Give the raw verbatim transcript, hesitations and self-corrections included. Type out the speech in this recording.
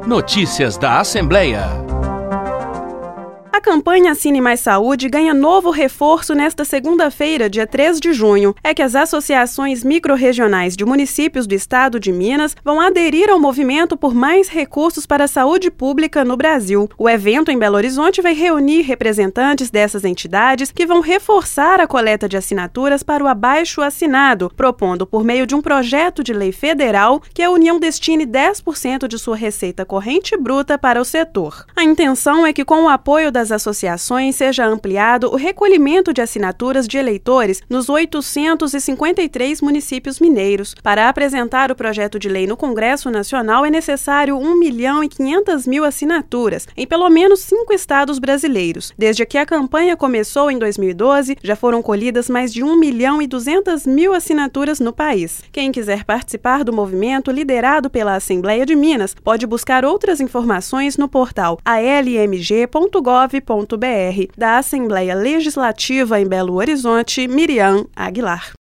Notícias da Assembleia. A campanha Assine Mais Saúde ganha novo reforço nesta segunda-feira, dia três de junho. É que as associações microrregionais de municípios do estado de Minas vão aderir ao movimento por mais recursos para a saúde pública no Brasil. O evento em Belo Horizonte vai reunir representantes dessas entidades que vão reforçar a coleta de assinaturas para o abaixo-assinado, propondo por meio de um projeto de lei federal que a União destine dez por cento de sua receita corrente bruta para o setor. A intenção é que, com o apoio das associações, seja ampliado o recolhimento de assinaturas de eleitores nos oitocentos e cinquenta e três municípios mineiros. Para apresentar o projeto de lei no Congresso Nacional é necessário um milhão e quinhentas mil assinaturas em pelo menos cinco estados brasileiros. Desde que a campanha começou em dois mil e doze, já foram colhidas mais de um milhão e duzentas mil assinaturas no país. Quem quiser participar do movimento liderado pela Assembleia de Minas pode buscar outras informações no portal a l m g ponto gov ponto b r. Da Assembleia Legislativa em Belo Horizonte, Miriam Aguilar.